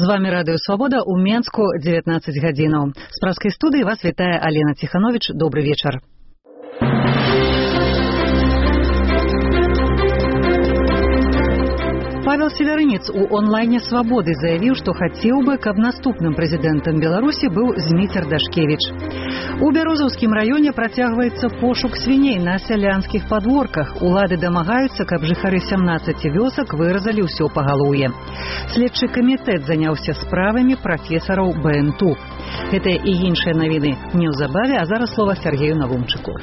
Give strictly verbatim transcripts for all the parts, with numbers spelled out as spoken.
З вами Радыё Свабода ў Менску дзевятнаццаць гадзінаў. З праскай студыі вас вітае Алена Ціхановіч. Добры вечар. Павел Северынец у онлайне «Свободы» заявіў, што хацеў бы, каб наступным прэзідэнтам Беларусі быў Зміцер Дашкевіч. У Бярозаўскім раёне працягваецца пошук свіней на сялянскіх падворках. Улады дамагаюцца, каб жыхары сямнаццаці вёсак выразалі ўсё пагалоўе. Следчы камітэт заняўся справамі прафесараў бэ эн ту. Гэтыя і іншыя навіны неўзабаве, а зараз слова Сергею Навумчыку.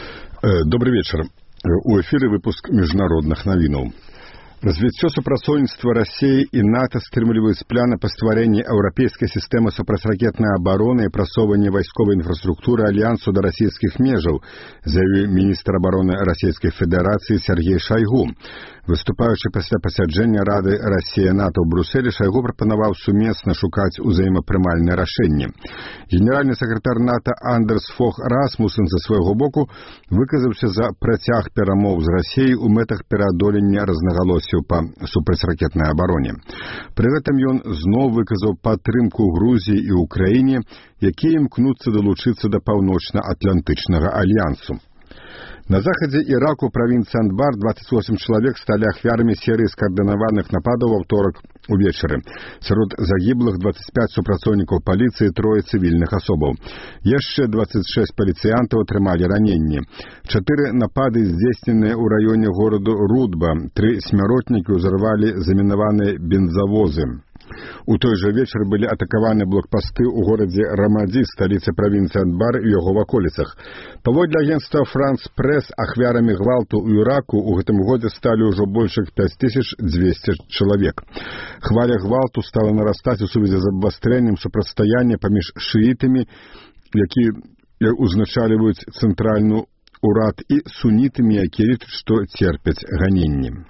Добрый вечер. У эфире выпуск международных навінаў. Развіццё супрацоўніцтва Расіі і НАТО стрымліваюць пляны па стварэнні еўрапейскай сістэмы супрацьракетнай абароны і прасоўвання вайсковай інфраструктуры альянсу да расійскіх межаў, заявіў міністр абароны Расійскай Федэрацыі Сергей Шайгу. Выступаючы пасля пасяджэння Рады Расія-НАТО ў Брусэлі, Шайгу прапанаваў сумесна шукаць узаемапрымальныя рашэнні. Генеральны сакратар НАТО Андерс Фог Расмусен за свайго боку выказаўся за працяг перамоў з Расіяй у мэтах пераадолення рознагалоссяў па супрацьракетнай абароне. Пры гэтым ён зноў выказаў падтрымку Грузіі і Ўкраіне, якія імкнуцца далучыцца да паўночна-атлантычнага альянсу. На захадзе Іраку правінцыі Анбар дваццаць восем чалавек сталі ахвярамі серыі скаардынаваных нападаў ва ўторак увечары. Сярод загіблых дваццаць пяць супрацоўнікаў паліцыі, трое цывільных асобаў. Яшчэ дваццаць шэсць паліцыянтаў атрымалі раненні. Чатыры напады здзейсненыя ў раёне гораду Рудба. Тры смяротнікі ўзарвалі замінаваныя бензавозы. У той жа вечар былі атакаваны блокпасты ў горадзе Рамадзі, сталіцы правінцыі Анбар і яго ваколіцах. Паводле агенцтва «Франс Прэс», ахвярамі гвалту ў Іраку ў гэтым годзе сталі ўжо больш як пяць тысяч дзвесце чалавек. Хваля гвалту стала нарастаць у сувязі з абвастрэннем супрацьстаяння паміж шыітамі, якія узначальваюць цэнтральны ўрад, і сунітамі, якія лічаць, што церпяць ганенні.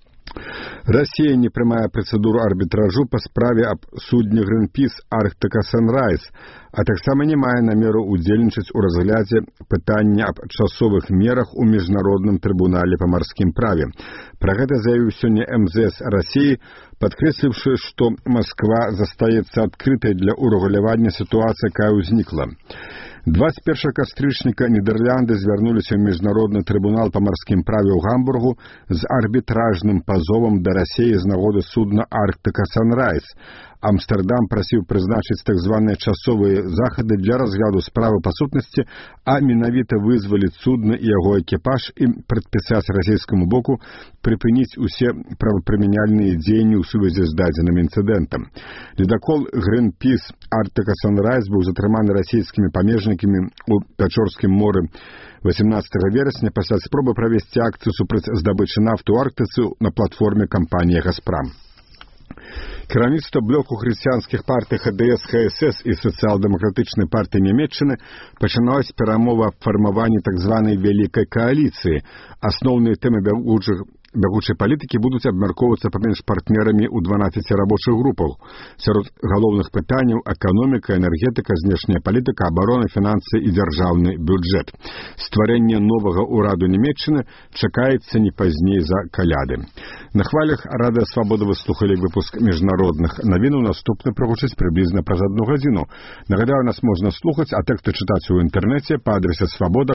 Расія не прымае працэдуру арбітражу па справе аб судне Гринпіс Арктика Санрайз, а таксама не мае намеру удзельнічаць у разглядзе пытання аб часовых мерах у міжнародным трыбунале па марскім праве. Пра гэта заявіў сёння эм зэ эс Расіі, падкрэсліўшы, што Масква застаецца адкрытай для урэгулявання сітуацыі, якая ўзнікла. дваццаць першага кастрычніка Нідерланды звярнуліся ў міжнародны трыбунал па марскім праве ў Гамбургу з арбітражным пазовам да Расіі з нагоды судна Арктика Санрайз. Амстэрдам прасіў прызначыць так званыя часовыя захады для разгляду справы па сутнасці, а менавіта вызваліць судна і яго экіпаж і прадпісаць расійскаму боку прыпыніць усе правапрымяняльныя дзеянні ў сувязі з дадзеным інцыдэнтам. Ледакол Гринпіс Арктика Санрайз быў затрыманы расійскімі памежнікамі ў Пячорскім моры васемнаццатага верасня пасля спробы правесці акцыю супраць здабычы нафты ў Арктыцы на платформе кампаніі «Газпрам». Кіраўніцтва блоку хрысціянскіх партый ха дэ эс ха эс эс і сацыял-дэмакратычнай партыі Нямецчыны пачынаюць перамовы аб фармаванні так званай вялікай кааліцыі. Асноўныя тэмы бягучых бягучай палітыкі будуць абмяркоўвацца паміж партнерамі ў дванаццаці рабочых групах. Сярод галоўных пытанняў эканоміка, энергетыка, знешняя палітыка, абарона, фінансы і дзяржаўны бюджэт. Стварэнне новага ўраду Нямецчыны чакаецца не пазней за каляды. На хвалях Радыё Свабода вы слухалі выпуск міжнародных навінаў. Наступны прагучыць прыблізна праз адну гадзіну. Нагадаю, нас можна слухаць, а тэксты чытаць у інтэрнэце па адрасе свабода